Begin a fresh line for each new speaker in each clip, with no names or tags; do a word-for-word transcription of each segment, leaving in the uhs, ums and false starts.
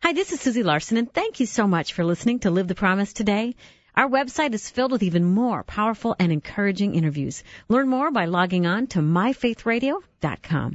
Hi, this is Susie Larson, and thank you so much for listening to Live the Promise today. Our website is filled with even more powerful and encouraging interviews. Learn more by logging on to my faith radio dot com.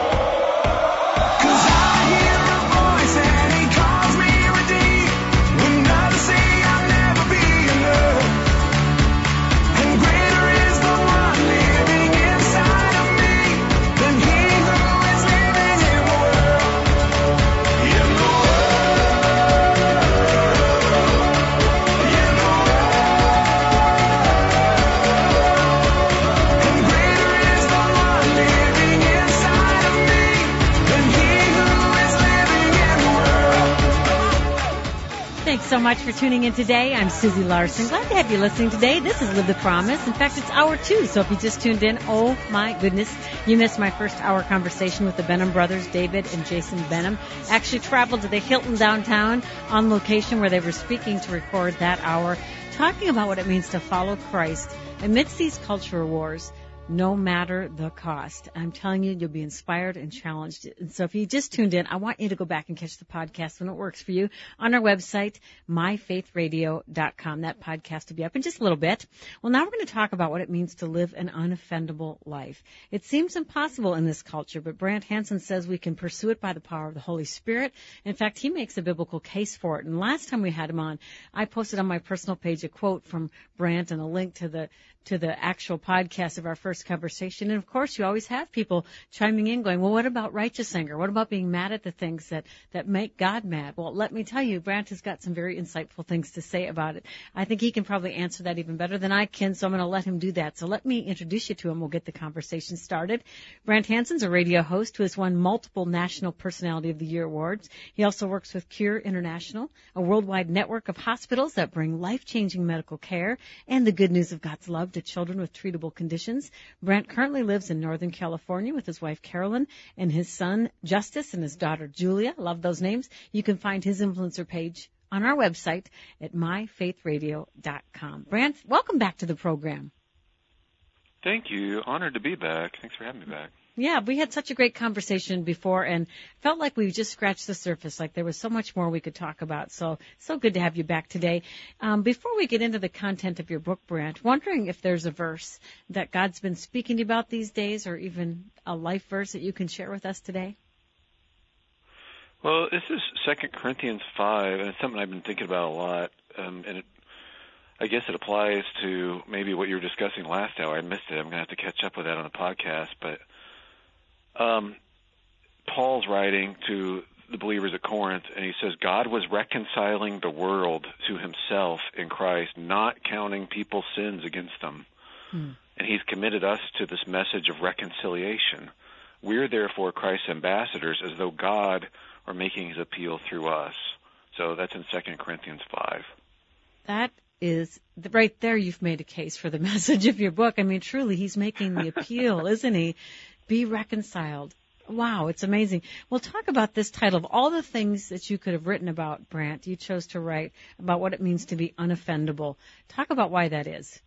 Thanks so much for tuning in today. I'm Susie Larson. Glad to have you listening today. This is Live the Promise. In fact, it's hour two, so if you just tuned in, oh my goodness, you missed my first hour conversation with the Benham brothers, David and Jason Benham. Actually traveled to the Hilton downtown on location where they were speaking to record that hour, talking about what it means to follow Christ amidst these culture wars, no matter the cost. I'm telling you, you'll be inspired and challenged. And so if you just tuned in, I want you to go back and catch the podcast when it works for you on our website, my faith radio dot com. That podcast will be up in just a little bit. Well, now we're going to talk about what it means to live an unoffendable life. It seems impossible in this culture, but Brant Hansen says we can pursue it by the power of the Holy Spirit. In fact, he makes a biblical case for it. And last time we had him on, I posted on my personal page a quote from Brant and a link to the to the actual podcast of our first conversation. And, of course, you always have people chiming in going, well, what about righteous anger? What about being mad at the things that, that make God mad? Well, let me tell you, Brant has got some very insightful things to say about it. I think he can probably answer that even better than I can, so I'm going to let him do that. So let me introduce you to him. We'll get the conversation started. Brant Hansen's a radio host who has won multiple National Personality of the Year awards. He also works with Cure International, a worldwide network of hospitals that bring life-changing medical care and the good news of God's love to children with treatable conditions. Brant currently lives in Northern California with his wife Carolyn and his son Justice and his daughter Julia. Love those names. You can find his influencer page on our website at my faith radio dot com. Brant, welcome back to the program.
Thank you. Honored to be back. Thanks for having me back.
Yeah, we had such a great conversation before and felt like we just scratched the surface, like there was so much more we could talk about. So, so good to have you back today. Um, before we get into the content of your book, Brant, wondering if there's a verse that God's been speaking to you about these days or even a life verse that you can share with us today?
Well, this is Second Corinthians five, and it's something I've been thinking about a lot, um, and it, I guess it applies to maybe what you were discussing last hour. I missed it. I'm going to have to catch up with that on the podcast, but Um, Paul's writing to the believers at Corinth, and he says, God was reconciling the world to himself in Christ, not counting people's sins against them. Hmm. And he's committed us to this message of reconciliation. We're therefore Christ's ambassadors, as though God were making his appeal through us. So that's in Second Corinthians five.
That is, right there you've made a case for the message of your book. I mean, truly, he's making the appeal, isn't he? Be reconciled. Wow, it's amazing. Well, talk about this title. Of all the things that you could have written about, Brant, you chose to write about what it means to be unoffendable. Talk about why that is.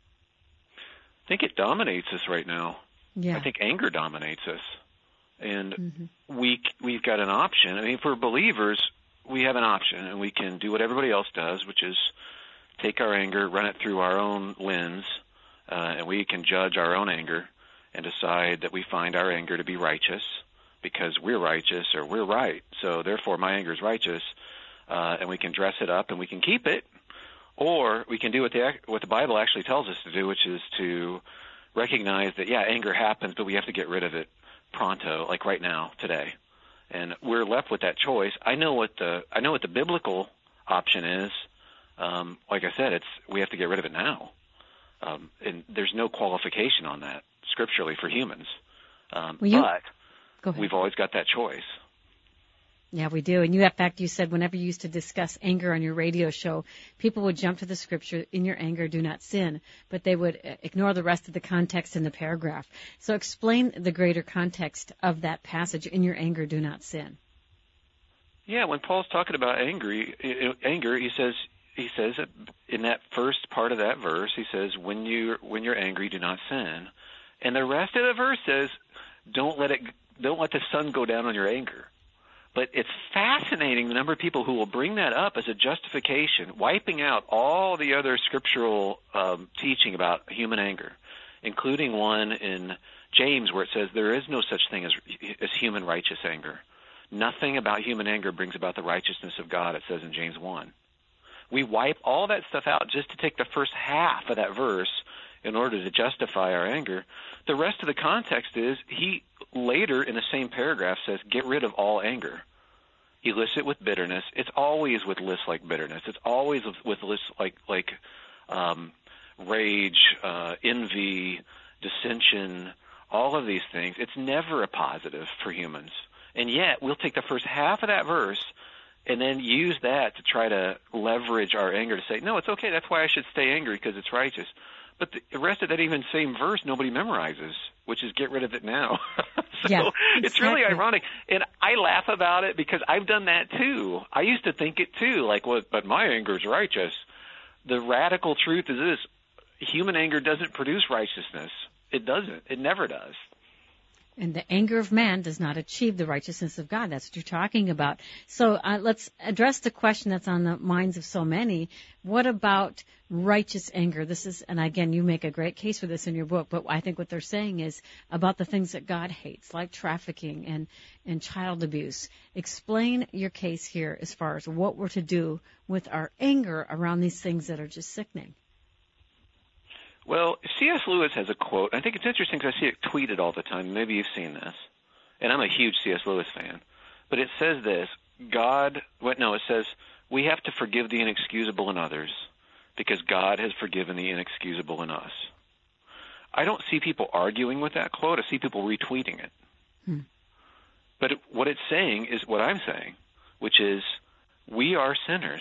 I think it dominates us right now.
Yeah.
I think anger dominates us. And
mm-hmm.
we, we've got an option. I mean, for believers, we have an option, and we can do what everybody else does, which is take our anger, run it through our own lens, uh, and we can judge our own anger and decide that we find our anger to be righteous because we're righteous or we're right. So therefore my anger is righteous, uh, and we can dress it up and we can keep it. Or we can do what the, what the Bible actually tells us to do, which is to recognize that, yeah, anger happens, but we have to get rid of it pronto, like right now, today. And we're left with that choice. I know what the, I know what the biblical option is. Um, like I said, it's, we have to get rid of it now. Um, and there's no qualification on that scripturally for humans. Um,
you,
but we've always got that choice.
Yeah, we do. And you, in fact, you said whenever you used to discuss anger on your radio show, people would jump to the scripture, in your anger, do not sin, but they would ignore the rest of the context in the paragraph. So explain the greater context of that passage, in your anger, do not sin.
Yeah, when Paul's talking about angry, anger, he says, he says in that first part of that verse, he says, when you when you're angry, do not sin. And the rest of the verse says, don't let it, don't let the sun go down on your anger. But it's fascinating the number of people who will bring that up as a justification, wiping out all the other scriptural um, teaching about human anger, including one in James where it says there is no such thing as, as human righteous anger. Nothing about human anger brings about the righteousness of God, it says in James one. We wipe all that stuff out just to take the first half of that verse in order to justify our anger. The rest of the context is he later in the same paragraph says, get rid of all anger. Elicit with bitterness. It's always with lists like bitterness. It's always with, with lists like like um, rage, uh, envy, dissension, all of these things. It's never a positive for humans. And yet we'll take the first half of that verse and then use that to try to leverage our anger to say, no, it's okay. That's why I should stay angry because it's righteous. But the rest of that even same verse nobody memorizes, which is get rid of it now. so
yeah,
it's
exactly.
really ironic. And I laugh about it because I've done that too. I used to think it too, like, well, but my anger is righteous. The radical truth is this: human anger doesn't produce righteousness. It doesn't. It never does.
And the anger of man does not achieve the righteousness of God. That's what you're talking about. So uh, let's address the question that's on the minds of so many. What about righteous anger? This is, and again, you make a great case for this in your book, but I think what they're saying is about the things that God hates, like trafficking and, and child abuse. Explain your case here as far as what we're to do with our anger around these things that are just sickening.
Well, C S. Lewis has a quote. I think it's interesting because I see it tweeted all the time. Maybe you've seen this. And I'm a huge C S. Lewis fan. But it says this, God, what, no, it says, we have to forgive the inexcusable in others because God has forgiven the inexcusable in us. I don't see people arguing with that quote. I see people retweeting it. Hmm. But it, what it's saying is what I'm saying, which is we are sinners.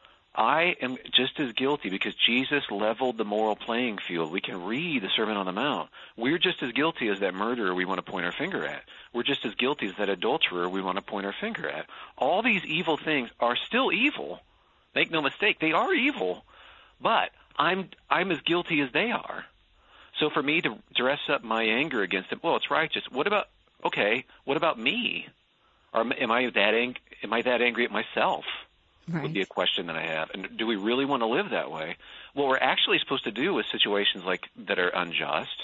I am just as guilty because Jesus leveled the moral playing field. We can read the Sermon on the Mount. We're just as guilty as that murderer we want to point our finger at. We're just as guilty as that adulterer we want to point our finger at. All these evil things are still evil. Make no mistake, they are evil. But I'm I'm as guilty as they are. So for me to dress up my anger against them, well, it's righteous. What about, okay, what about me? Or am I that ang- am I that angry at myself? Right. Would be a question that I have. And do we really want to live that way? What we're actually supposed to do with situations like that are unjust,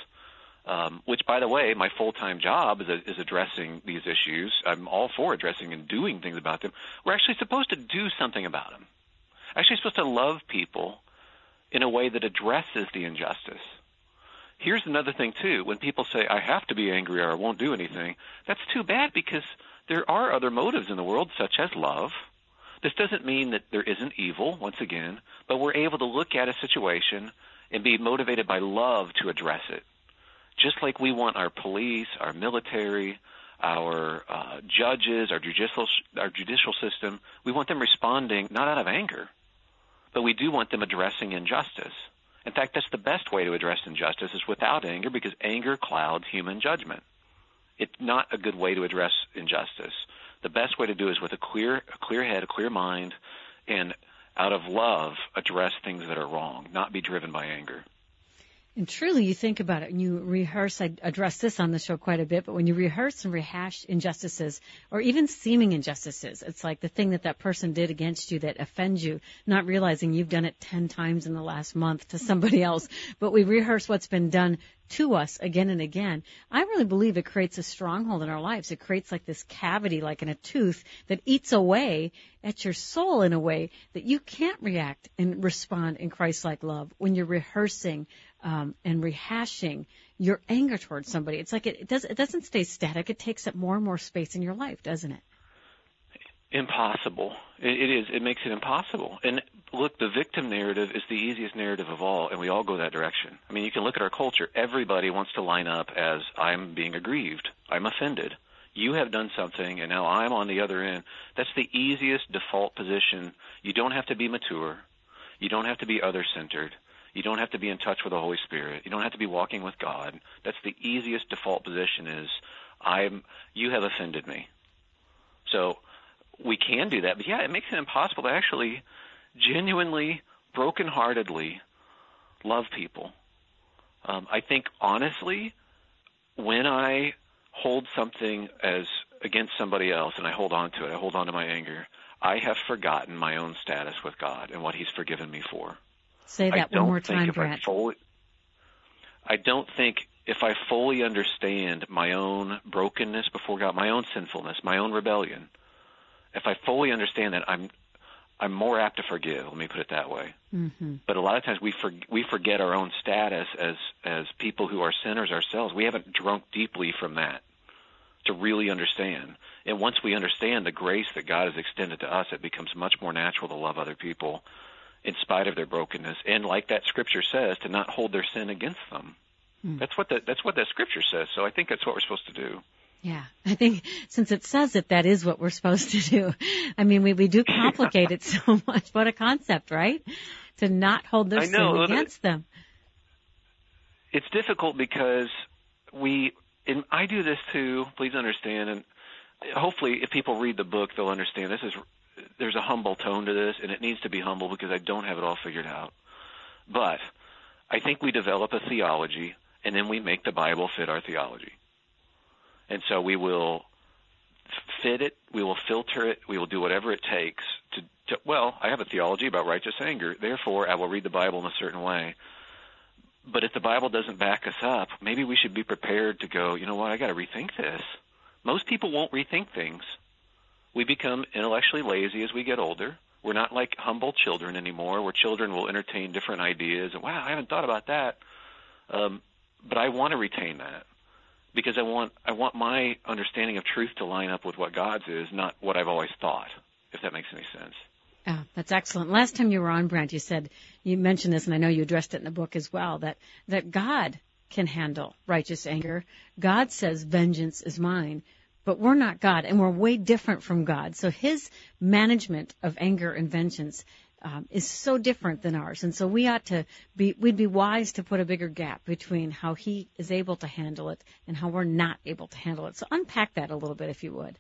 um, which, by the way, my full-time job is, a, is addressing these issues. I'm all for addressing and doing things about them. We're actually supposed to do something about them. Actually supposed to love people in a way that addresses the injustice. Here's another thing, too. When people say, I have to be angry or I won't do anything, that's too bad because there are other motives in the world, such as love. This doesn't mean that there isn't evil, once again, but we're able to look at a situation and be motivated by love to address it. Just like we want our police, our military, our uh, judges, our judicial, our judicial system, we want them responding not out of anger, but we do want them addressing injustice. In fact, that's the best way to address injustice is without anger because anger clouds human judgment. It's not a good way to address injustice. The best way to do is with a clear, a clear head, a clear mind, and out of love, address things that are wrong, not be driven by anger.
And truly, you think about it, and you rehearse, I address this on the show quite a bit, but when you rehearse and rehash injustices, or even seeming injustices, it's like the thing that that person did against you that offends you, not realizing you've done it ten times in the last month to somebody else, but we rehearse what's been done to us again and again. I really believe it creates a stronghold in our lives. It creates like this cavity, like in a tooth, that eats away at your soul in a way that you can't react and respond in Christ-like love when you're rehearsing um, and rehashing your anger towards somebody. It's like it, it, does, it doesn't stay static. It takes up more and more space in your life, doesn't it?
Impossible. It, it is. It makes it impossible. And look, the victim narrative is the easiest narrative of all, and we all go that direction. I mean, you can look at our culture. Everybody wants to line up as I'm being aggrieved. I'm offended. You have done something, and now I'm on the other end. That's the easiest default position. You don't have to be mature. You don't have to be other-centered. You don't have to be in touch with the Holy Spirit. You don't have to be walking with God. That's the easiest default position is I'm. You have offended me. So we can do that, but yeah, it makes it impossible to actually genuinely, brokenheartedly love people. Um, I think honestly, when I hold something as against somebody else and I hold on to it, I hold on to my anger, I have forgotten my own status with God and what He's forgiven me for.
Say that one more time,
Brad. I don't think if I fully understand my own brokenness before God, my own sinfulness, my own rebellion, if I fully understand that, I'm I'm more apt to forgive. Let me put it that way.
Mm-hmm.
But a lot of times we for, we forget our own status as as people who are sinners ourselves. We haven't drunk deeply from that to really understand. And once we understand the grace that God has extended to us, it becomes much more natural to love other people in spite of their brokenness. And like that Scripture says, to not hold their sin against them. Mm. That's what the, that's what that Scripture says. So I think that's what we're supposed to do.
Yeah, I think since it says it, that is what we're supposed to do. I mean, we, we do complicate it so much. What a concept, right? To not hold their
I know.
sin against them.
It's difficult because we, and I do this too, please understand, and hopefully if people read the book, they'll understand this is, there's a humble tone to this, and it needs to be humble because I don't have it all figured out. But I think we develop a theology, and then we make the Bible fit our theology. And so we will fit it, we will filter it, we will do whatever it takes to, to, well, I have a theology about righteous anger, therefore I will read the Bible in a certain way. But if the Bible doesn't back us up, maybe we should be prepared to go, you know what, I got to rethink this. Most people won't rethink things. We become intellectually lazy as we get older. We're not like humble children anymore, where children will entertain different ideas. And, wow, I haven't thought about that. Um, but I want to retain that. Because I want I want my understanding of truth to line up with what God's is, not what I've always thought, if that makes any sense.
Oh, that's excellent. Last time you were on, Brent, you said, you mentioned this, and I know you addressed it in the book as well, that, that God can handle righteous anger. God says, vengeance is mine. But we're not God, and we're way different from God. So His management of anger and vengeance Um, is so different than ours. And so we ought to be, we'd be wise to put a bigger gap between how He is able to handle it and how we're not able to handle it. So unpack that a little bit, if you would.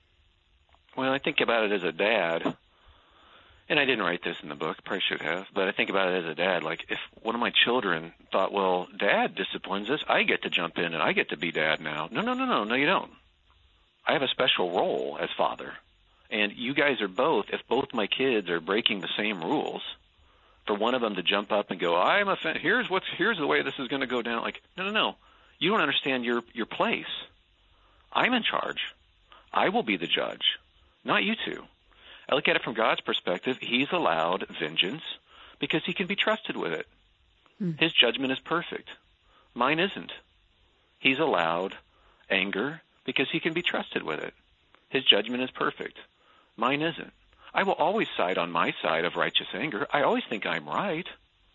Well, I think about it as a dad, and I didn't write this in the book, probably should have, but I think about it as a dad. Like if one of my children thought, well, Dad disciplines us, I get to jump in and I get to be Dad now. No, no, no, no, no, you don't. I have a special role as father. And you guys are both, if both my kids are breaking the same rules, for one of them to jump up and go, I'm offended, here's what's, here's the way this is going to go down. Like, no, no, no. You don't understand your, your place. I'm in charge. I will be the judge, not you two. I look at it from God's perspective. He's allowed vengeance because He can be trusted with it. Hmm. His judgment is perfect. Mine isn't. He's allowed anger because He can be trusted with it. His judgment is perfect. Mine isn't. I will always side on my side of righteous anger. I always think I'm right.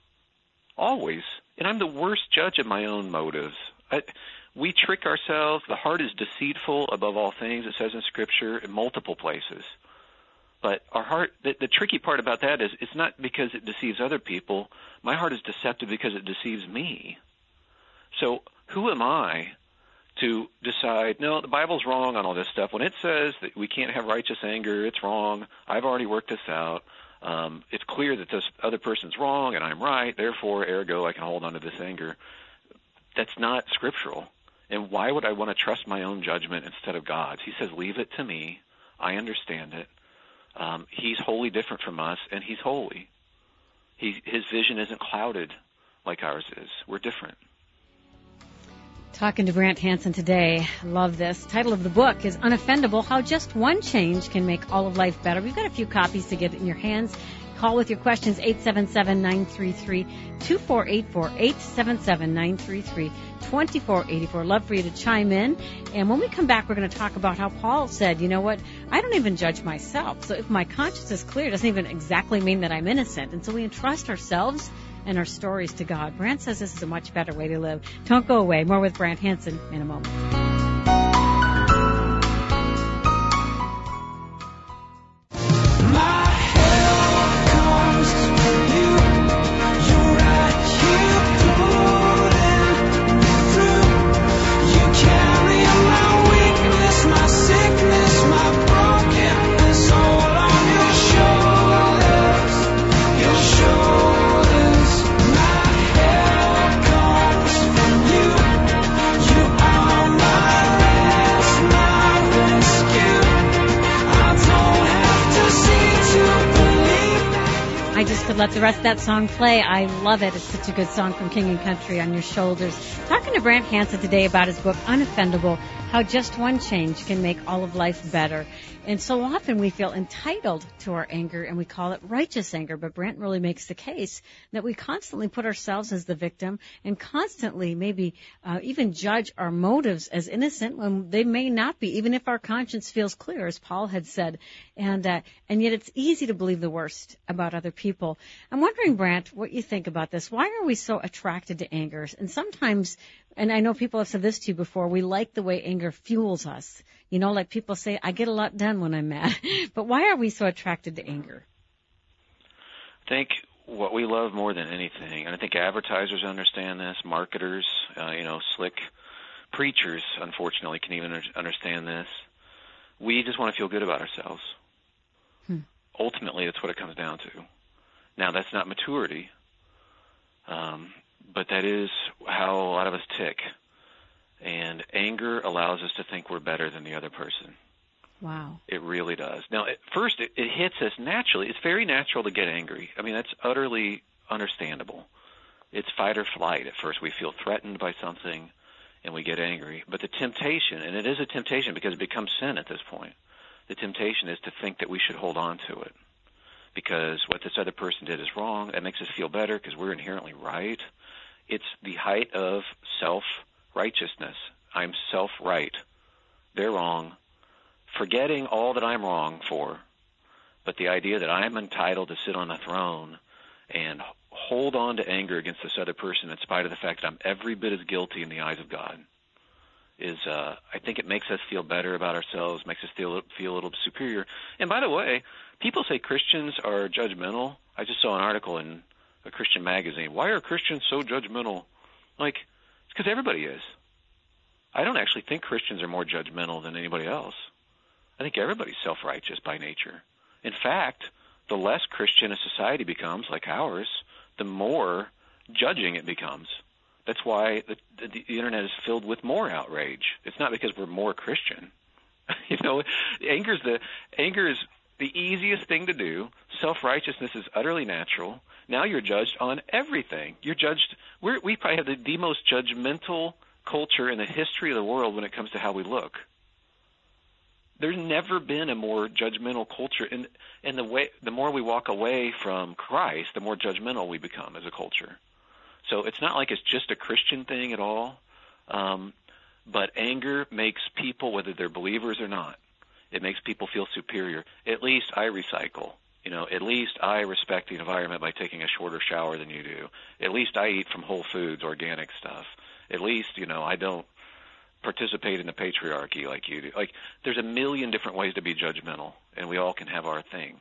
Always. And I'm the worst judge of my own motives. I, we trick ourselves. The heart is deceitful above all things, it says in Scripture, in multiple places. But our heart, the, the tricky part about that is it's not because it deceives other people. My heart is deceptive because it deceives me. So who am I to decide, no, the Bible's wrong on all this stuff. When it says that we can't have righteous anger, it's wrong. I've already worked this out. Um, it's clear that this other person's wrong and I'm right. Therefore, ergo, I can hold on to this anger. That's not scriptural. And why would I want to trust my own judgment instead of God's? He says, leave it to me. I understand it. Um, he's wholly different from us, and He's holy. He, his vision isn't clouded like ours is. We're different.
Talking to Brant Hansen today. Love this. Title of the book is Unoffendable, How Just One Change Can Make All of Life Better. We've got a few copies to get in your hands. Call with your questions, eight seven seven, nine three three, two four eight four, eight seven seven, nine three three, two four eight four. Love for you to chime in. And when we come back, we're going to talk about how Paul said, you know what, I don't even judge myself. So if my conscience is clear, it doesn't even exactly mean that I'm innocent. And so we entrust ourselves and our stories to God. Brant says this is a much better way to live. Don't go away. More with Brant Hansen in a moment.
My
I just could let the rest of that song play. I love it. It's such a good song from King and Country, On Your Shoulders. Talking to Brant Hansen today about his book, Unoffendable, How Just One Change Can Make All of Life Better. And so often we feel entitled to our anger, and we call it righteous anger. But Brant really makes the case that we constantly put ourselves as the victim and constantly maybe uh, even judge our motives as innocent when they may not be, even if our conscience feels clear, as Paul had said. And uh, and yet it's easy to believe the worst about other people. I'm wondering, Brant, what you think about this. Why are we so attracted to anger? And sometimes, and I know people have said this to you before, we like the way anger fuels us. You know, like people say, I get a lot done when I'm mad. But why are we so attracted to anger?
I think what we love more than anything, and I think advertisers understand this, marketers, uh, you know, slick preachers, unfortunately, can even understand this. We just want to feel good about ourselves. Hmm. Ultimately, that's what it comes down to. Now, that's not maturity, um, but that is how a lot of us tick. And anger allows us to think we're better than the other person.
Wow.
It really does. Now, at first, it, it hits us naturally. It's very natural to get angry. I mean, that's utterly understandable. It's fight or flight. At first, we feel threatened by something, and we get angry. But the temptation, and it is a temptation because it becomes sin at this point, the temptation is to think that we should hold on to it because what this other person did is wrong. That makes us feel better because we're inherently right. It's the height of self-righteousness. I'm self-right. They're wrong. Forgetting all that I'm wrong for, but the idea that I'm entitled to sit on a throne and hold on to anger against this other person in spite of the fact that I'm every bit as guilty in the eyes of God is, uh, I think it makes us feel better about ourselves, makes us feel, feel a little superior. And by the way, people say Christians are judgmental. I just saw an article in a Christian magazine. Why are Christians so judgmental? Like, it's because everybody is. I don't actually think Christians are more judgmental than anybody else. I think everybody's self-righteous by nature. In fact, the less Christian a society becomes, like ours, the more judging it becomes. That's why the, the, the Internet is filled with more outrage. It's not because we're more Christian. You know, anger is the anger is the easiest thing to do. Self-righteousness is utterly natural. Now you're judged on everything. You're judged. We're, we probably have the, the most judgmental culture in the history of the world when it comes to how we look. There's never been a more judgmental culture, and and the way the more we walk away from Christ, the more judgmental we become as a culture. So it's not like it's just a Christian thing at all, um, but anger makes people, whether they're believers or not, it makes people feel superior. At least I recycle. You know, at least I respect the environment by taking a shorter shower than you do. At least I eat from Whole Foods, organic stuff. At least, you know, I don't participate in the patriarchy like you do. Like, there's a million different ways to be judgmental, and we all can have our thing.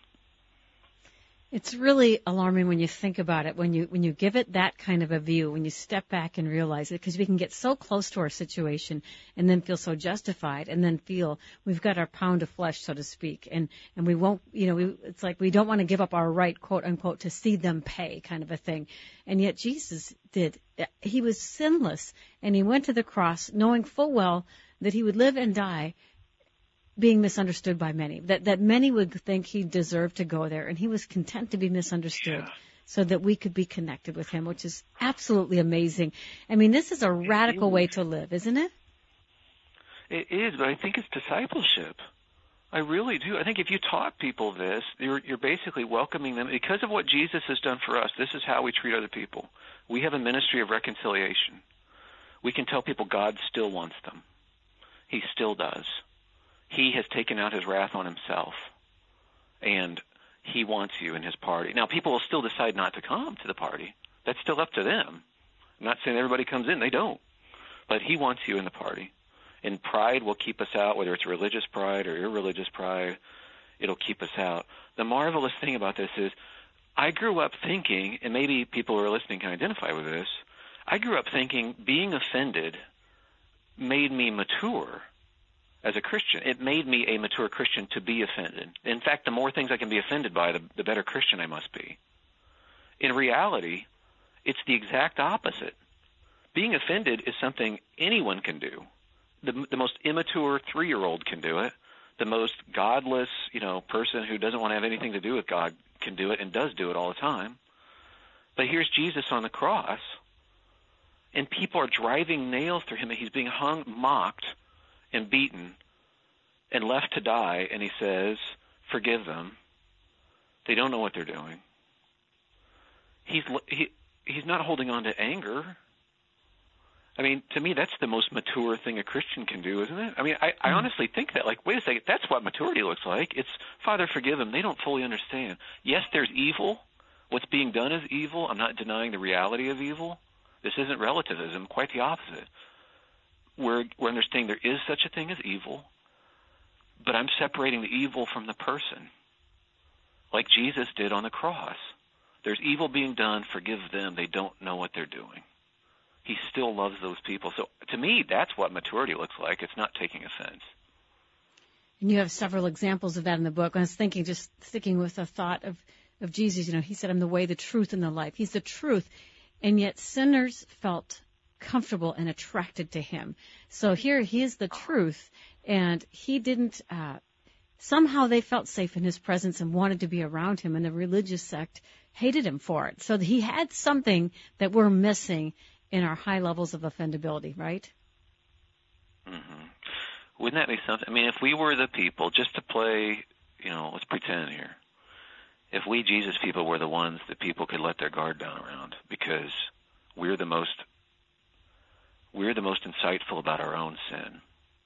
It's really alarming when you think about it, when you when you give it that kind of a view, when you step back and realize it, because we can get so close to our situation and then feel so justified and then feel we've got our pound of flesh, so to speak, and, and we won't, you know, we, it's like we don't want to give up our right, quote unquote, to see them pay kind of a thing. And yet Jesus did. He was sinless, and he went to the cross knowing full well that he would live and die being misunderstood by many, that, that many would think he deserved to go there, and he was content to be misunderstood yeah. so that we could be connected with him, which is absolutely amazing. I mean, this is a radical way to live, isn't it?
It is, but I think it's discipleship. I really do. I think if you taught people this, you're, you're basically welcoming them. Because of what Jesus has done for us, this is how we treat other people. We have a ministry of reconciliation. We can tell people God still wants them. He still does. He has taken out his wrath on himself, and he wants you in his party. Now, people will still decide not to come to the party. That's still up to them. I'm not saying everybody comes in. They don't. But he wants you in the party. And pride will keep us out, whether it's religious pride or irreligious pride. It'll keep us out. The marvelous thing about this is I grew up thinking, and maybe people who are listening can identify with this, I grew up thinking being offended made me mature. As a Christian, it made me a mature Christian to be offended. In fact, the more things I can be offended by, the, the better Christian I must be. In reality, it's the exact opposite. Being offended is something anyone can do. The, the most immature three-year-old can do it. The most godless, you know, person who doesn't want to have anything to do with God can do it and does do it all the time. But here's Jesus on the cross, and people are driving nails through him, and he's being hung, mocked, and beaten, and left to die, and he says, forgive them. They don't know what they're doing. He's he, he's not holding on to anger. I mean, to me, that's the most mature thing a Christian can do, isn't it? I mean, I, I honestly think that, like, wait a second, that's what maturity looks like. It's, Father, forgive them. They don't fully understand. Yes, there's evil. What's being done is evil. I'm not denying the reality of evil. This isn't relativism, quite the opposite. We're, we're understanding there is such a thing as evil, but I'm separating the evil from the person, like Jesus did on the cross. There's evil being done. Forgive them. They don't know what they're doing. He still loves those people. So to me, that's what maturity looks like. It's not taking offense.
And you have several examples of that in the book. I was thinking, just sticking with the thought of, of Jesus, you know, he said, I'm the way, the truth, and the life. He's the truth. And yet sinners felt comfortable and attracted to him. So here he is the truth, and he didn't, uh, somehow they felt safe in his presence and wanted to be around him, and the religious sect hated him for it. So he had something that we're missing in our high levels of offendability, right?
Mm-hmm. Wouldn't that be something? I mean, if we were the people, just to play, you know, let's pretend here, if we Jesus people were the ones that people could let their guard down around, because we're the most, we're the most insightful about our own sin,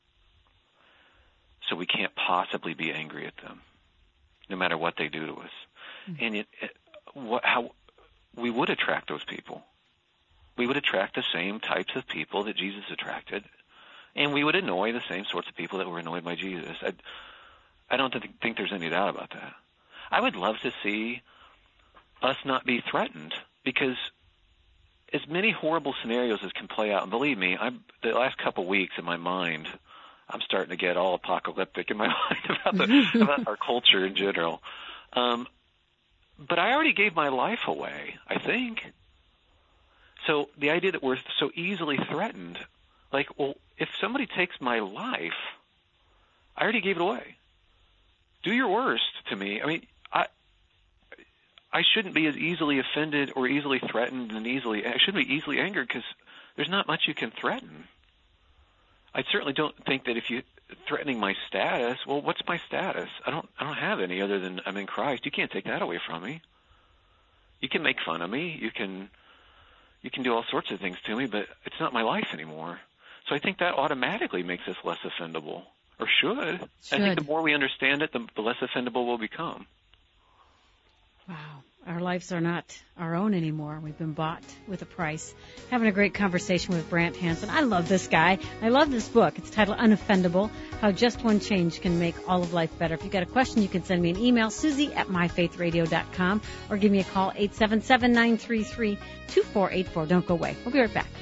so we can't possibly be angry at them, no matter what they do to us. Mm-hmm. And it, it, what, how we would attract those people. We would attract the same types of people that Jesus attracted, and we would annoy the same sorts of people that were annoyed by Jesus. I, I don't th- think there's any doubt about that. I would love to see us not be threatened, because as many horrible scenarios as can play out, and believe me, I'm, the last couple of weeks in my mind, I'm starting to get all apocalyptic in my mind about, the, about our culture in general. Um, but I already gave my life away, I think. So the idea that we're so easily threatened, like, well, if somebody takes my life, I already gave it away. Do your worst to me. I mean, I I shouldn't be as easily offended or easily threatened and easily, I shouldn't be easily angered, because there's not much you can threaten. I certainly don't think that if you threatening my status, well, what's my status? I don't I don't have any other than I'm in Christ. You can't take that away from me. You can make fun of me. You can you can do all sorts of things to me, but it's not my life anymore. So I think that automatically makes us less offendable, or should. should. I think the more we understand it, the, the less offendable we'll become.
Wow. Our lives are not our own anymore. We've been bought with a price. Having a great conversation with Brant Hansen. I love this guy. I love this book. It's titled Unoffendable, How Just One Change Can Make All of Life Better. If you've got a question, you can send me an email, Susie at my faith radio dot com, or give me a call, eight seven seven, nine three three, two four eight four. Don't go away. We'll be right back.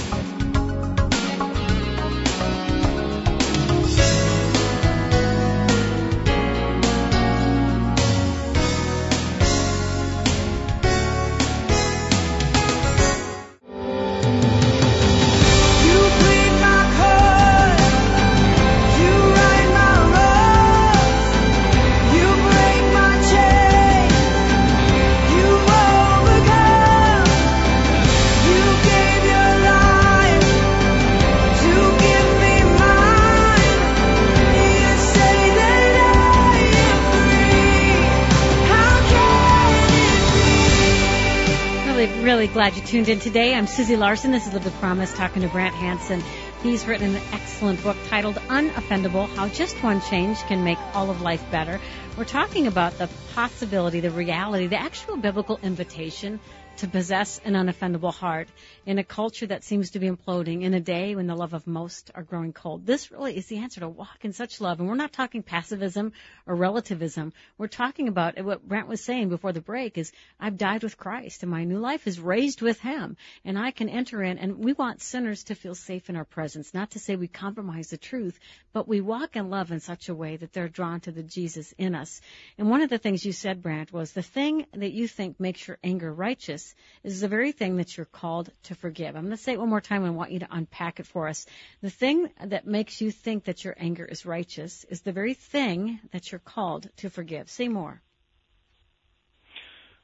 Glad you tuned in today. I'm Susie Larson. This is Live the Promise, talking to Brant Hansen. He's written an excellent book titled Unoffendable, How Just One Change Can Make All of Life Better. We're talking about the possibility, the reality, the actual biblical invitation to possess an unoffendable heart in a culture that seems to be imploding, in a day when the love of most are growing cold. This really is the answer, to walk in such love. And we're not talking passivism or relativism. We're talking about what Brant was saying before the break is, I've died with Christ and my new life is raised with him, and I can enter in. And we want sinners to feel safe in our presence. Not to say we compromise the truth, but we walk in love in such a way that they're drawn to the Jesus in us. And one of the things you said, Brant, was the thing that you think makes your anger righteous is the very thing that you're called to forgive. I'm going to say it one more time, and I want you to unpack it for us. The thing that makes you think that your anger is righteous is the very thing that you're called to forgive. Say more.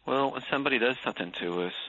Well, when somebody does something to us,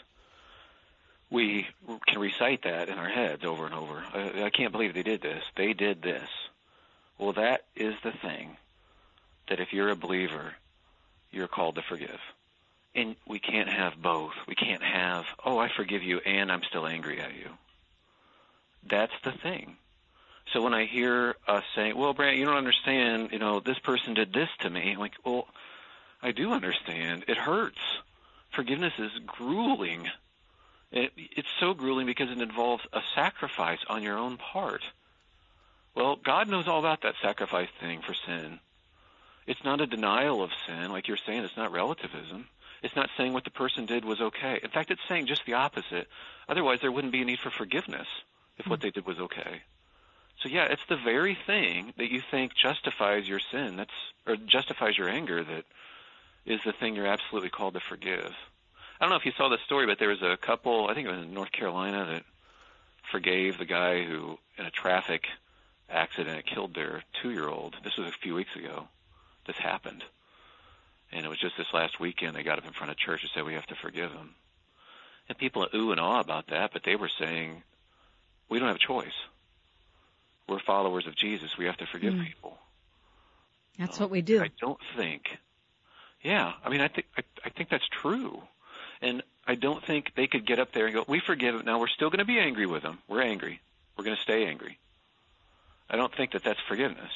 we can recite that in our heads over and over. I, I can't believe they did this. They did this. Well, that is the thing, that if you're a believer, you're called to forgive. And we can't have both. We can't have, oh, I forgive you and I'm still angry at you. That's the thing. So when I hear us saying, well, Brant, you don't understand, you know, this person did this to me. I'm like, well, I do understand. It hurts. Forgiveness is grueling. It, it's so grueling because it involves a sacrifice on your own part. Well, God knows all about that sacrifice thing for sin. It's not a denial of sin. Like you're saying, it's not relativism. It's not saying what the person did was okay. In fact, it's saying just the opposite. Otherwise, there wouldn't be a need for forgiveness if what they did was okay. So, yeah, it's the very thing that you think justifies your sin, that's or justifies your anger, that is the thing you're absolutely called to forgive. I don't know if you saw the story, but there was a couple, I think it was in North Carolina, that forgave the guy who, in a traffic accident, killed their two-year-old. This was a few weeks ago. This happened. And it was just this last weekend they got up in front of church and said, we have to forgive him. And people are ooh and ah about that, but they were saying, we don't have a choice. We're followers of Jesus. We have to forgive mm. people.
That's um, what we do.
I don't think. Yeah, I mean, I think I, I think that's true. And I don't think they could get up there and go, we forgive him. Now, we're still going to be angry with him. We're angry. We're going to stay angry. I don't think that that's forgiveness.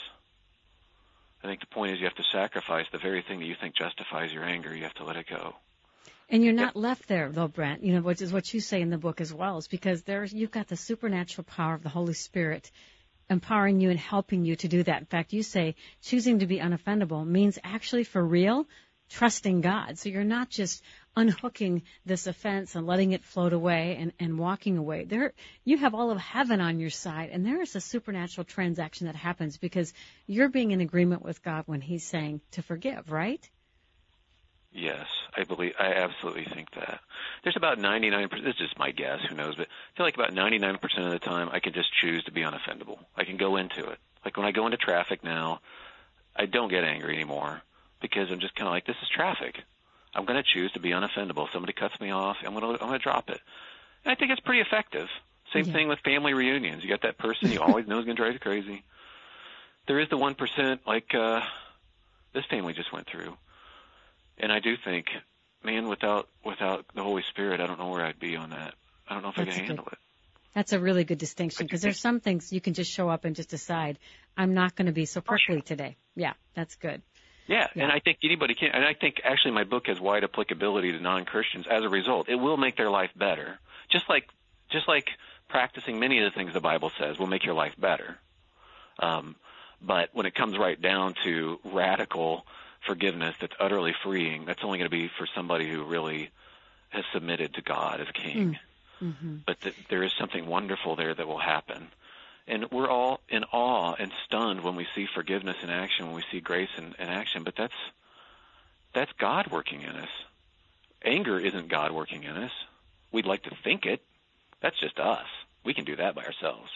I think the point is you have to sacrifice the very thing that you think justifies your anger. You have to let it go.
And you're not yeah. left there, though, Brent, you know, which is what you say in the book as well, is because there's, you've got the supernatural power of the Holy Spirit empowering you and helping you to do that. In fact, you say choosing to be unoffendable means actually for real trusting God. So you're not just unhooking this offense and letting it float away and, and walking away. There, you have all of heaven on your side, and there is a supernatural transaction that happens because you're being in agreement with God when He's saying to forgive, right?
Yes, I believe, I absolutely think that. There's about ninety-nine percent, this is just my guess, who knows, but I feel like about ninety-nine percent of the time I can just choose to be unoffendable. I can go into it. Like when I go into traffic now, I don't get angry anymore because I'm just kind of like, this is traffic. I'm going to choose to be unoffendable. If somebody cuts me off, I'm going to I'm going to drop it. And I think it's pretty effective. Same yeah. thing with family reunions. You got that person you always know is going to drive you crazy. There is the one percent like uh, this family just went through. And I do think, man, without without the Holy Spirit, I don't know where I'd be on that. I don't know if That's I can handle
good.
it.
That's a really good distinction because there's some things you can just show up and just decide, I'm not going to be so prickly today. Yeah, that's good.
Yeah, yeah, and I think anybody can, and I think actually my book has wide applicability to non-Christians as a result. It will make their life better. Just like just like practicing many of the things the Bible says will make your life better. Um, but when it comes right down to radical forgiveness that's utterly freeing, that's only going to be for somebody who really has submitted to God as King. Mm-hmm. But th- there is something wonderful there that will happen. And we're all in awe and stunned when we see forgiveness in action, when we see grace in, in action. But that's that's God working in us. Anger isn't God working in us. We'd like to think it. That's just us. We can do that by ourselves.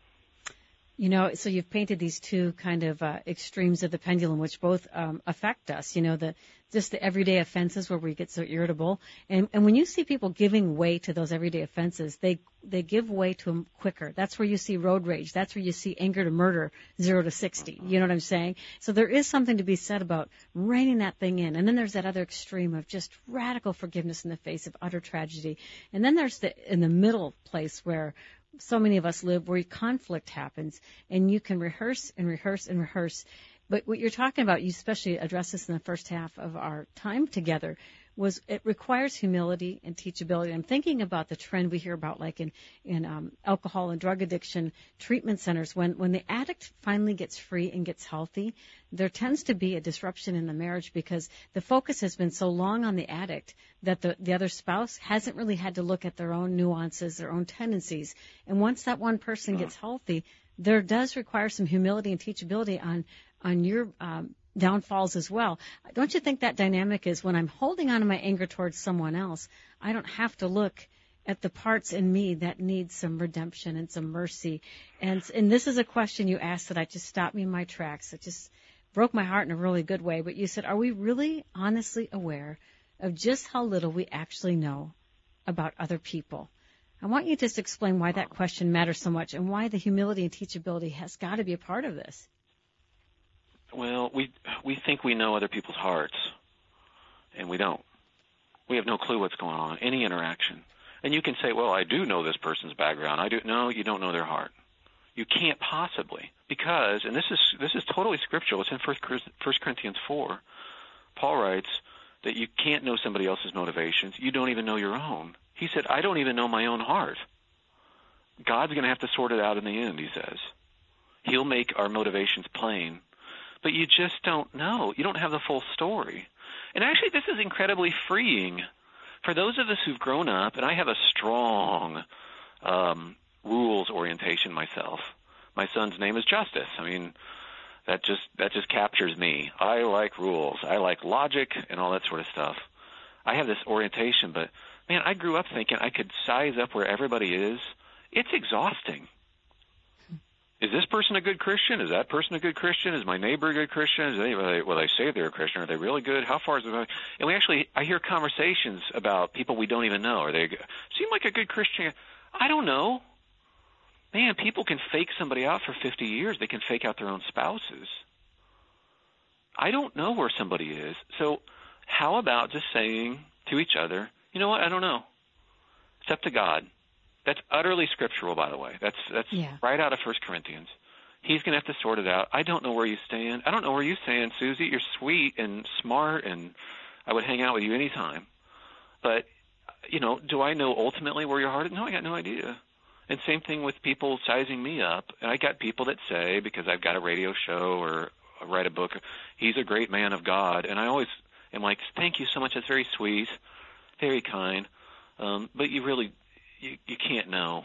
You know, so you've painted these two kind of uh, extremes of the pendulum, which both um, affect us. You know, the just the everyday offenses where we get so irritable, and and when you see people giving way to those everyday offenses, they they give way to them quicker. That's where you see road rage. That's where you see anger to murder, zero to sixty. You know what I'm saying? So there is something to be said about reining that thing in. And then there's that other extreme of just radical forgiveness in the face of utter tragedy. And then there's the in the middle place where so many of us live, where conflict happens, and you can rehearse and rehearse and rehearse. But what you're talking about, you especially addressed this in the first half of our time together, was it requires humility and teachability. I'm thinking about the trend we hear about, like in, in um, alcohol and drug addiction treatment centers. When, when the addict finally gets free and gets healthy, there tends to be a disruption in the marriage because the focus has been so long on the addict that the, the other spouse hasn't really had to look at their own nuances, their own tendencies. And once that one person gets healthy, there does require some humility and teachability on, on your um, downfalls as well. Don't you think that dynamic is when I'm holding on to my anger towards someone else, I don't have to look at the parts in me that need some redemption and some mercy. And, and this is a question you asked that I just stopped me in my tracks. It just broke my heart in a really good way. But you said, are we really honestly aware of just how little we actually know about other people. I want you to just explain why that question matters so much and why the humility and teachability has got to be a part of this.
Well, we we think we know other people's hearts, and we don't. We have no clue what's going on, any interaction. And you can say, well, I do know this person's background. I do. No, you don't know their heart. You can't possibly, because, and this is this is totally scriptural. It's in First Corinthians four. Paul writes that you can't know somebody else's motivations. You don't even know your own. He said, I don't even know my own heart. God's going to have to sort it out in the end, he says. He'll make our motivations plain. But you just don't know. You don't have the full story. And actually, this is incredibly freeing for those of us who've grown up, and I have a strong um, rules orientation myself. My son's name is Justice. I mean, that just that just captures me. I like rules. I like logic and all that sort of stuff. I have this orientation, but, man, I grew up thinking I could size up where everybody is. It's exhausting. Is this person a good Christian? Is that person a good Christian? Is my neighbor a good Christian? Is they, well, they, well, they say they're a Christian. Are they really good? How far is it? And we actually, I hear conversations about people we don't even know. Are they seem like a good Christian? I don't know. Man, people can fake somebody out for fifty years. They can fake out their own spouses. I don't know where somebody is. So how about just saying to each other, you know what? I don't know. It's up to God. That's utterly scriptural, by the way. That's that's
yeah.
right out of First Corinthians. He's going to have to sort it out. I don't know where you stand. I don't know where you stand, Susie. You're sweet and smart, and I would hang out with you anytime. But, you know, do I know ultimately where your heart is? No, I got no idea. And same thing with people sizing me up. And I got people that say, because I've got a radio show or I write a book, he's a great man of God. And I always am like, thank you so much. That's very sweet, very kind. Um, but you really... You, you can't know.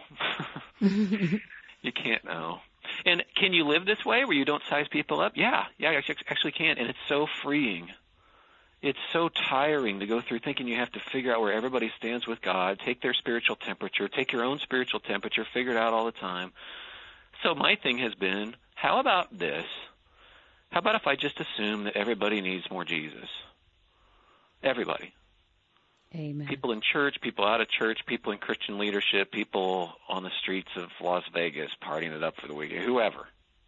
You can't know. And can you live this way where you don't size people up? Yeah, yeah, I actually can. And it's so freeing. It's so tiring to go through thinking you have to figure out where everybody stands with God, take their spiritual temperature, take your own spiritual temperature, figure it out all the time. So my thing has been, how about this? How about if I just assume that everybody needs more Jesus? Everybody.
Amen.
People in church, people out of church, people in Christian leadership, people on the streets of Las Vegas partying it up for the weekend, whoever.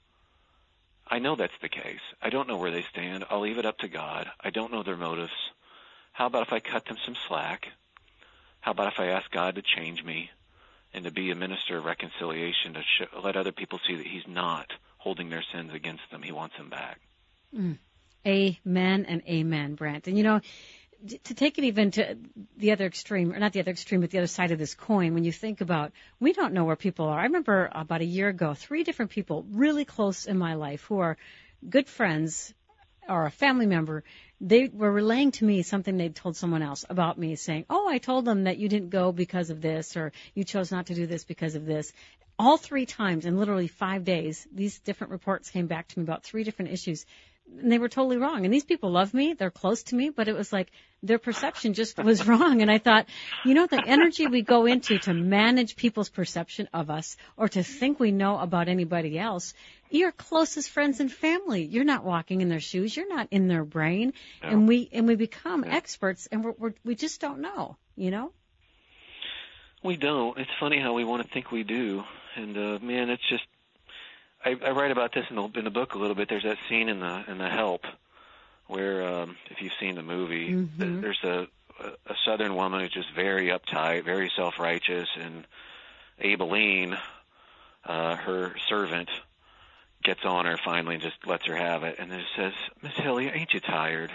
I know that's the case. I don't know where they stand. I'll leave it up to God. I don't know their motives. How about if I cut them some slack? How about if I ask God to change me and to be a minister of reconciliation, to show, let other people see that he's not holding their sins against them. He wants them back.
Mm. Amen and amen, Brent. And, you know, to take it even to the other extreme, or not the other extreme, but the other side of this coin, when you think about, we don't know where people are. I remember about a year ago, three different people really close in my life who are good friends or a family member. They were relaying to me something they'd told someone else about me, saying, oh, I told them that you didn't go because of this, or you chose not to do this because of this. All three times in literally five days, these different reports came back to me about three different issues. And they were totally wrong. And these people love me. They're close to me. But it was like their perception just was wrong. And I thought, you know, the energy we go into to manage people's perception of us or to think we know about anybody else, your closest friends and family, you're not walking in their shoes. You're not in their brain.
No.
And we and we become
Yeah.
experts, and we're, we're, we just don't know, you know?
We don't. It's funny how we want to think we do. And, uh, man, it's just, I, I write about this in the, in the book a little bit. There's that scene in the in the Help where, um, if you've seen the movie,
Mm-hmm.
there's a, a Southern woman who's just very uptight, very self-righteous, and Abeline, uh, her servant, gets on her finally and just lets her have it, and then says, Miss Hilly, ain't you tired?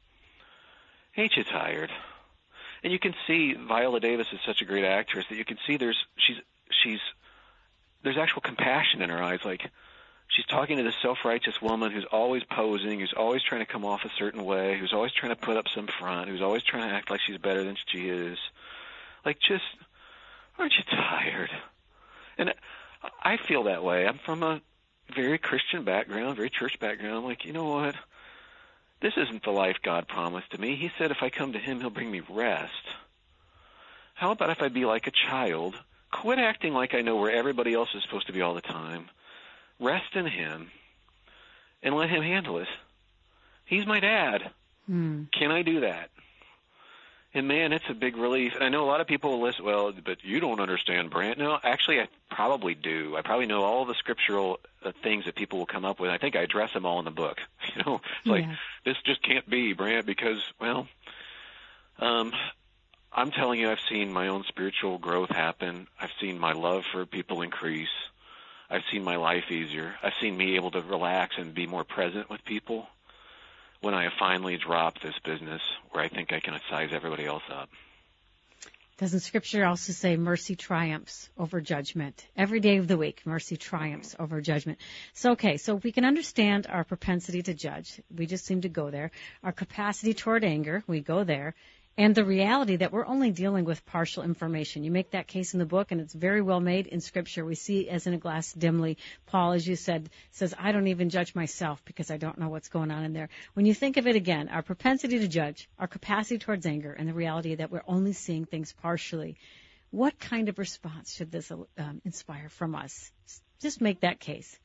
Ain't you tired? And you can see Viola Davis is such a great actress that you can see there's she's she's there's actual compassion in her eyes. Like, she's talking to this self-righteous woman who's always posing, who's always trying to come off a certain way, who's always trying to put up some front, who's always trying to act like she's better than she is. Like, just, aren't you tired? And I feel that way. I'm from a very Christian background, very church background. I'm like, you know what? This isn't the life God promised to me. He said if I come to him, he'll bring me rest. How about if I be like a child? Quit acting like I know where everybody else is supposed to be all the time. Rest in him and let him handle it. He's my dad.
Hmm.
Can I do that? And, man, it's a big relief. And I know a lot of people will listen, well, but you don't understand, Brant. No, actually, I probably do. I probably know all the scriptural uh, things that people will come up with. I think I address them all in the book. You know, it's like,
yeah.
this just can't be, Brant, because, well, um, I'm telling you, I've seen my own spiritual growth happen. I've seen my love for people increase. I've seen my life easier. I've seen me able to relax and be more present with people when I have finally dropped this business where I think I can size everybody else up.
Doesn't Scripture also say mercy triumphs over judgment? Every day of the week, mercy triumphs over judgment. So, okay, so we can understand our propensity to judge. We just seem to go there. Our capacity toward anger, we go there. And the reality that we're only dealing with partial information. You make that case in the book, and it's very well made in Scripture. We see as in a glass dimly. Paul, as you said, says, I don't even judge myself because I don't know what's going on in there. When you think of it again, our propensity to judge, our capacity towards anger, and the reality that we're only seeing things partially, what kind of response should this um, inspire from us? Just make that case.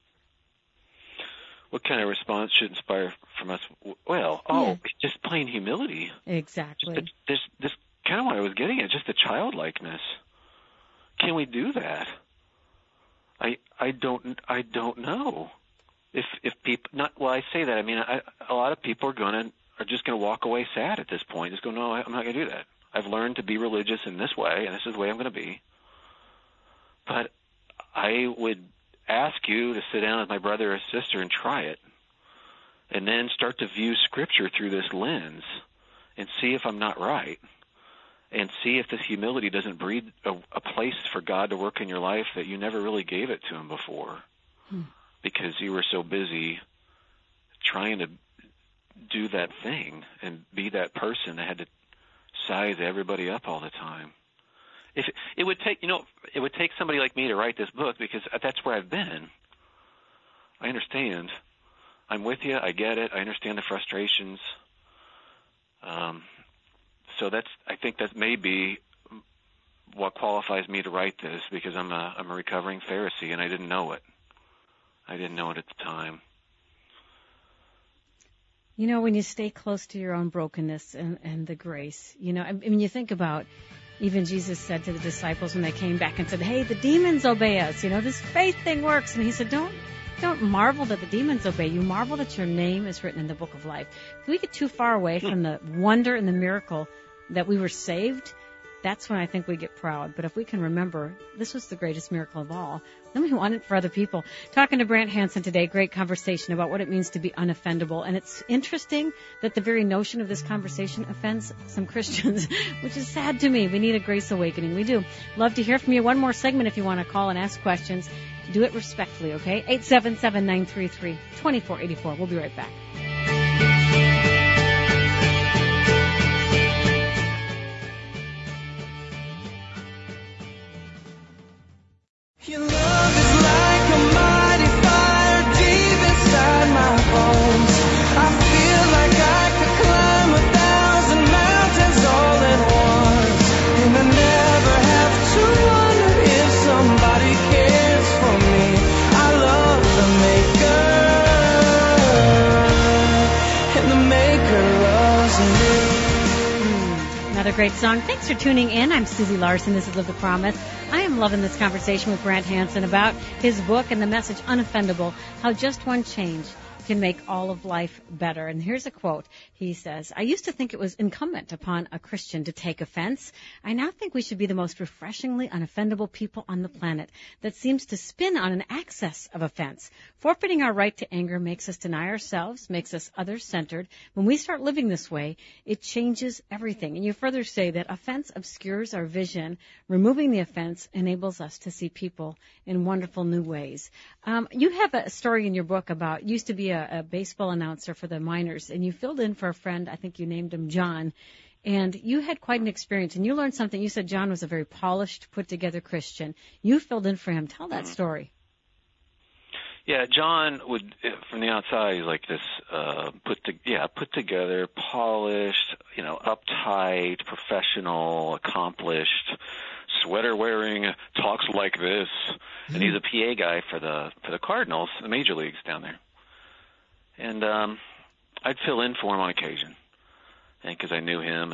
What kind of response should inspire from us? Well, oh,
yeah.
just plain humility.
Exactly.
Just, this, this kind of what I was getting at, just the childlikeness. Can we do that? I, I don't, I don't know. If, if people, not, well, I say that. I mean, I, a lot of people are gonna, are just gonna walk away sad at this point. Just go, no, I'm not gonna do that. I've learned to be religious in this way, and this is the way I'm gonna be. But I would ask you to sit down with my brother or sister and try it, and then start to view Scripture through this lens and see if I'm not right, and see if this humility doesn't breed a, a place for God to work in your life that you never really gave it to Him before hmm. because you were so busy trying to do that thing and be that person that had to size everybody up all the time. If it, it would take, you know, it would take somebody like me to write this book because that's where I've been. I understand. I'm with you. I get it. I understand the frustrations. Um, so that's, I think that may be what qualifies me to write this because I'm a, I'm a recovering Pharisee and I didn't know it. I didn't know it at the time.
You know, when you stay close to your own brokenness and, and the grace, you know, I mean, you think about even Jesus said to the disciples when they came back and said, hey, the demons obey us. You know, this faith thing works. And he said, don't don't marvel that the demons obey you. Marvel that your name is written in the book of life. If we get too far away from the wonder and the miracle that we were saved, that's when I think we get proud. But if we can remember this was the greatest miracle of all, then we want it for other people. Talking to Brant Hansen today, great conversation about what it means to be unoffendable. And it's interesting that the very notion of this conversation offends some Christians, which is sad to me. We need a grace awakening. We do. Love to hear from you. One more segment if you want to call and ask questions. Do it respectfully, okay? eight seven seven, nine three three, two four eight four. We'll be right back.
Your love is like a mighty fire deep inside my bones. I feel like I could climb a thousand mountains all at once. And I never have to wonder if somebody cares for me. I love the Maker, and the Maker loves me.
Another great song. Thanks for tuning in. I'm Susie Larson. This is Live the Promise. I am loving this conversation with Brant Hansen about his book and the message, Unoffendable, how just one change can make all of life better. And here's a quote. He says, I used to think it was incumbent upon a Christian to take offense. I now think we should be the most refreshingly unoffendable people on the planet that seems to spin on an excess of offense. Forfeiting our right to anger makes us deny ourselves, makes us others-centered. When we start living this way, it changes everything. And you further say that offense obscures our vision. Removing the offense enables us to see people in wonderful new ways. Um, you have a story in your book about, used to be a, a baseball announcer for the Miners, and you filled in for a friend, I think you named him John, and you had quite an experience, and you learned something. You said John was a very polished, put-together Christian. You filled in for him. Tell that story.
Yeah, John would, from the outside, he's like this, uh, put to, yeah, put together, polished, you know, uptight, professional, accomplished, sweater wearing, talks like this, mm-hmm. and he's a P A guy for the for the Cardinals, the major leagues down there. And um, I'd fill in for him on occasion, and because I knew him, and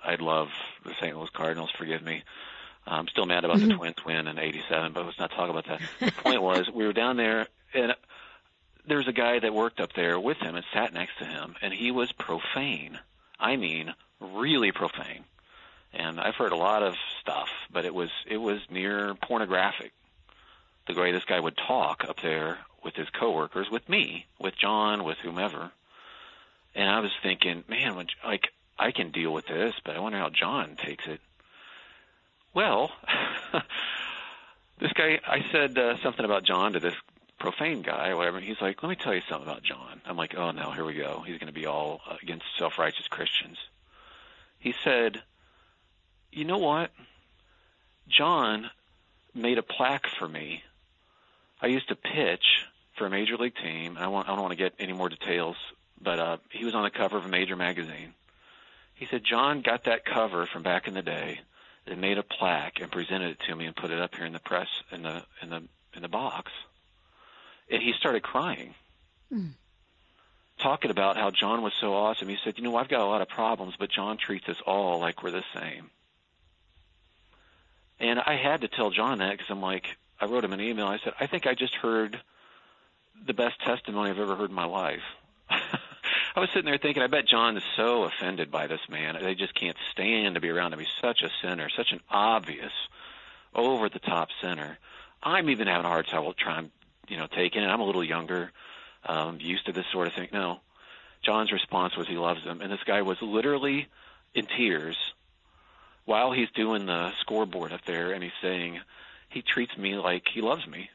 I love the Saint Louis Cardinals. Forgive me. I'm still mad about the Twins win in eighty-seven, but let's not talk about that. The point was, we were down there, and there was a guy that worked up there with him and sat next to him, and he was profane. I mean, really profane. And I've heard a lot of stuff, but it was it was near pornographic. The way this guy would talk up there with his coworkers, with me, with John, with whomever. And I was thinking, man, when, like, I can deal with this, but I wonder how John takes it. Well, this guy, I said uh, something about John to this profane guy or whatever, and he's like, let me tell you something about John. I'm like, oh, no, here we go. He's going to be all against self-righteous Christians. He said, you know what? John made a plaque for me. I used to pitch for a major league team. I, want, I don't want to get any more details, but uh, he was on the cover of a major magazine. He said, John got that cover from back in the day. They made a plaque and presented it to me and put it up here in the press in the in the in the box. And he started crying, mm. talking about how John was so awesome. He said, "You know, I've got a lot of problems, but John treats us all like we're the same." And I had to tell John that because I'm like, I wrote him an email. I said, "I think I just heard the best testimony I've ever heard in my life." I was sitting there thinking, I bet John is so offended by this man. They just can't stand to be around him. He's such a sinner, such an obvious, over-the-top sinner. I'm even having a hard time trying, you know, taking it. I'm a little younger, um, used to this sort of thing. No, John's response was he loves him. And this guy was literally in tears while he's doing the scoreboard up there, and he's saying, he treats me like he loves me.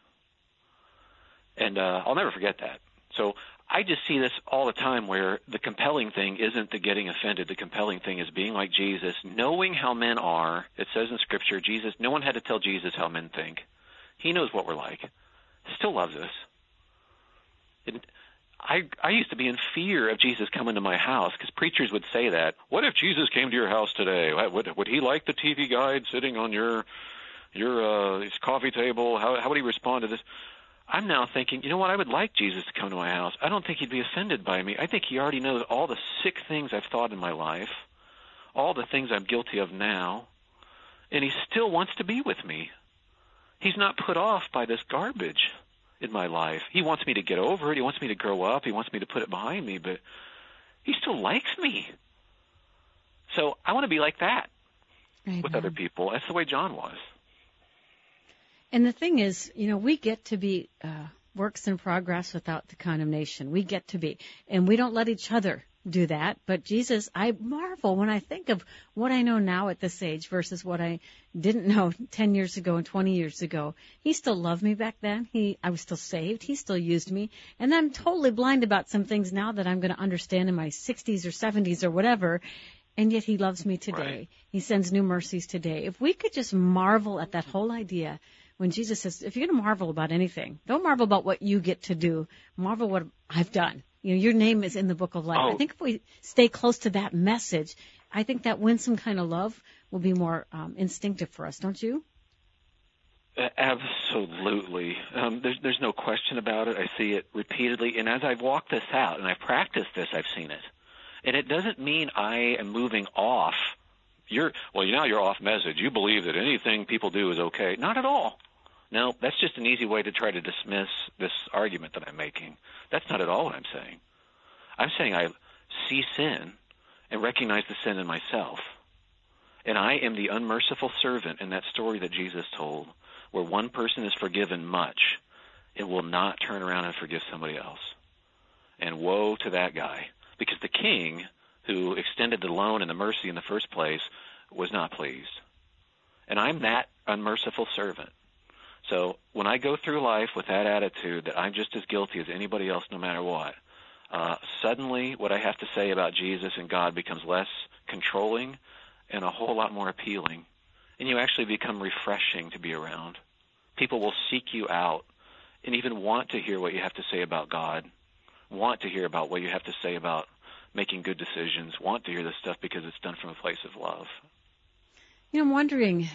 And uh, I'll never forget that. So I just see this all the time where the compelling thing isn't the getting offended. The compelling thing is being like Jesus, knowing how men are. It says in Scripture, Jesus, no one had to tell Jesus how men think. He knows what we're like. He still loves us. And I I used to be in fear of Jesus coming to my house because preachers would say that. What if Jesus came to your house today? Would, would he like the T V guide sitting on your your uh, his coffee table? How, how would he respond to this? I'm now thinking, you know what, I would like Jesus to come to my house. I don't think he'd be offended by me. I think he already knows all the sick things I've thought in my life, all the things I'm guilty of now, and he still wants to be with me. He's not put off by this garbage in my life. He wants me to get over it. He wants me to grow up. He wants me to put it behind me, but he still likes me. So I want to be like that Amen. With other people. That's the way John was.
And the thing is, you know, we get to be uh, works in progress without the condemnation. We get to be. And we don't let each other do that. But Jesus, I marvel when I think of what I know now at this age versus what I didn't know ten years ago and twenty years ago. He still loved me back then. He, I was still saved. He still used me. And I'm totally blind about some things now that I'm going to understand in my sixties or seventies or whatever. And yet he loves me today. Right. He sends new mercies today. If we could just marvel at that whole idea. When Jesus says, if you're going to marvel about anything, don't marvel about what you get to do. Marvel what I've done. You know, your name is in the book of life. Oh. I think if we stay close to that message, I think that winsome kind of love will be more um, instinctive for us, don't you?
Absolutely. Um, there's, there's no question about it. I see it repeatedly. And as I've walked this out and I've practiced this, I've seen it. And it doesn't mean I am moving off. You're well, now you're off message. You believe that anything people do is okay. Not at all. No, that's just an easy way to try to dismiss this argument that I'm making. That's not at all what I'm saying. I'm saying I see sin and recognize the sin in myself. And I am the unmerciful servant in that story that Jesus told, where one person is forgiven much, it will not turn around and forgive somebody else. And woe to that guy, because the king who extended the loan and the mercy in the first place was not pleased. And I'm that unmerciful servant. So when I go through life with that attitude that I'm just as guilty as anybody else no matter what, uh, suddenly what I have to say about Jesus and God becomes less controlling and a whole lot more appealing. And you actually become refreshing to be around. People will seek you out and even want to hear what you have to say about God, want to hear about what you have to say about making good decisions, want to hear this stuff because it's done from a place of love.
You know, I'm wondering,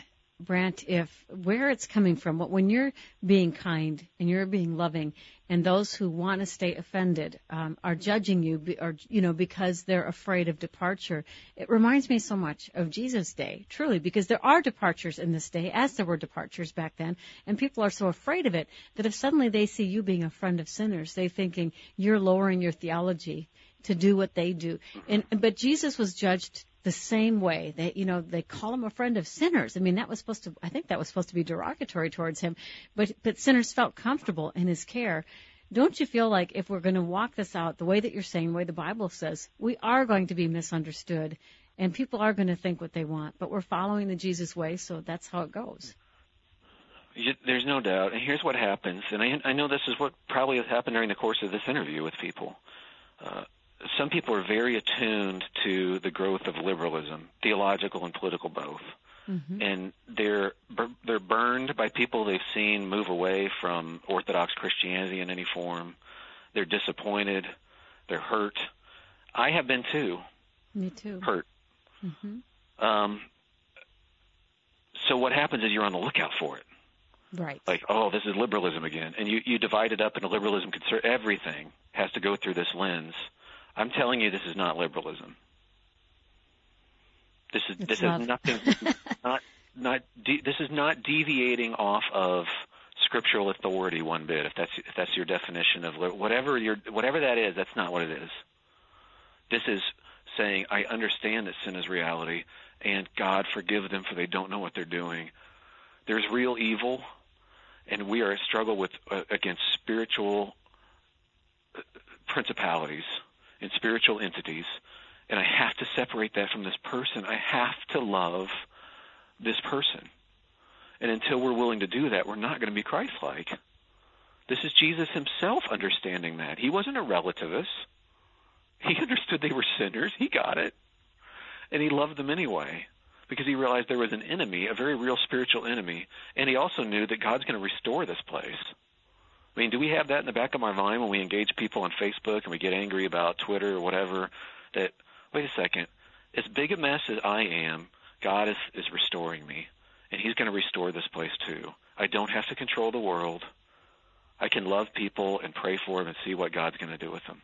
Brant, if where it's coming from, when you're being kind and you're being loving, and those who want to stay offended um, are judging you, be, or you know, because they're afraid of departure, it reminds me so much of Jesus' day, truly, because there are departures in this day, as there were departures back then, and people are so afraid of it that if suddenly they see you being a friend of sinners, they're thinking you're lowering your theology to do what they do. And but Jesus was judged the same way. They, you know, they call him a friend of sinners. I mean, that was supposed to, I think that was supposed to be derogatory towards him, but, but sinners felt comfortable in his care. Don't you feel like if we're going to walk this out the way that you're saying, the way the Bible says, we are going to be misunderstood and people are going to think what they want, but we're following the Jesus way, so that's how it goes.
There's no doubt. And here's what happens, and I, I know this is what probably has happened during the course of this interview with people. Uh, Some people are very attuned to the growth of liberalism, theological and political both. Mm-hmm. And they're they're burned by people they've seen move away from Orthodox Christianity in any form. They're disappointed. They're hurt. I have been too.
Me too.
Hurt.
Mm-hmm.
Um, so what happens is you're on the lookout for it.
Right.
Like, oh, this is liberalism again. And you, you divide it up into liberalism, conser- everything has to go through this lens. I'm telling you, this is not liberalism. This is
it's
this
love.
is nothing. not not de- this is not deviating off of scriptural authority one bit. If that's if that's your definition of li- whatever your whatever that is, that's not what it is. This is saying, I understand that sin is reality, and God forgive them for they don't know what they're doing. There's real evil, and we are a struggle with uh, against spiritual principalities and spiritual entities, and I have to separate that from this person. I have to love this person. And until we're willing to do that, we're not going to be Christ-like. This is Jesus himself understanding that. He wasn't a relativist. He understood they were sinners. He got it. And he loved them anyway because he realized there was an enemy, a very real spiritual enemy, and he also knew that God's going to restore this place. I mean, do we have that in the back of our mind when we engage people on Facebook and we get angry about Twitter or whatever, that, wait a second, as big a mess as I am, God is, is restoring me, and he's going to restore this place too. I don't have to control the world. I can love people and pray for them and see what God's going to do with them.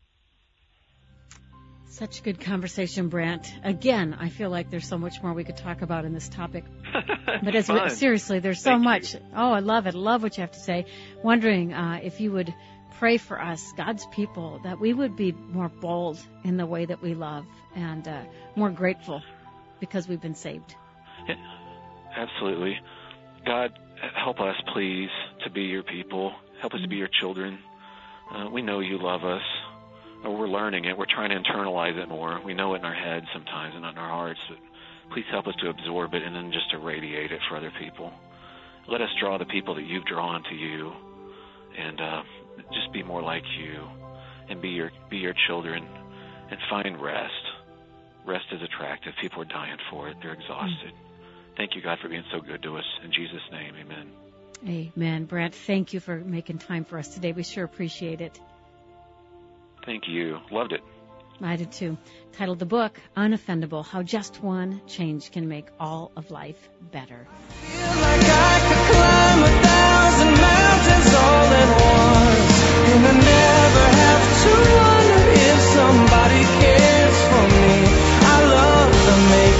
Such good conversation, Brant. Again, I feel like there's so much more we could talk about in this topic. But as we, seriously, there's so
Thank
much.
You.
Oh, I love it. I love what you have to say. Wondering uh, if you would pray for us, God's people, that we would be more bold in the way that we love and uh, more grateful because we've been saved.
Yeah, absolutely. God, help us, please, to be your people. Help us mm-hmm. to be your children. Uh, we know you love us. We're learning it. We're trying to internalize it more. We know it in our heads sometimes and not in our hearts. But please help us to absorb it and then just to radiate it for other people. Let us draw the people that you've drawn to you, and uh, just be more like you, and be your be your children, and find rest. Rest is attractive. People are dying for it. They're exhausted. Mm. Thank you, God, for being so good to us. In Jesus' name, amen.
Amen. Brant, thank you for making time for us today. We sure appreciate it.
Thank you. Loved it.
I did too. Titled the book, Unoffendable, How Just One Change Can Make All of Life Better.
Feel like I could climb a thousand mountains all at once, and I never have to wonder if somebody cares for me. I love the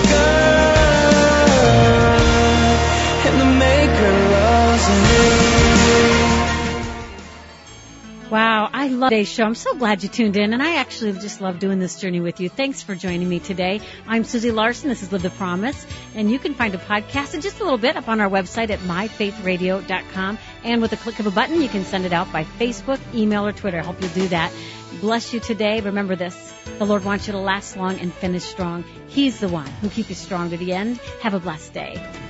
Maker, and the Maker loves me.
Wow, I love today's show. I'm so glad you tuned in, and I actually just love doing this journey with you. Thanks for joining me today. I'm Susie Larson. This is Live the Promise, and you can find a podcast in just a little bit up on our website at my faith radio dot com, and with a click of a button, you can send it out by Facebook, email, or Twitter. I hope you'll do that. Bless you today. Remember this, the Lord wants you to last long and finish strong. He's the one who keeps you strong to the end. Have a blessed day.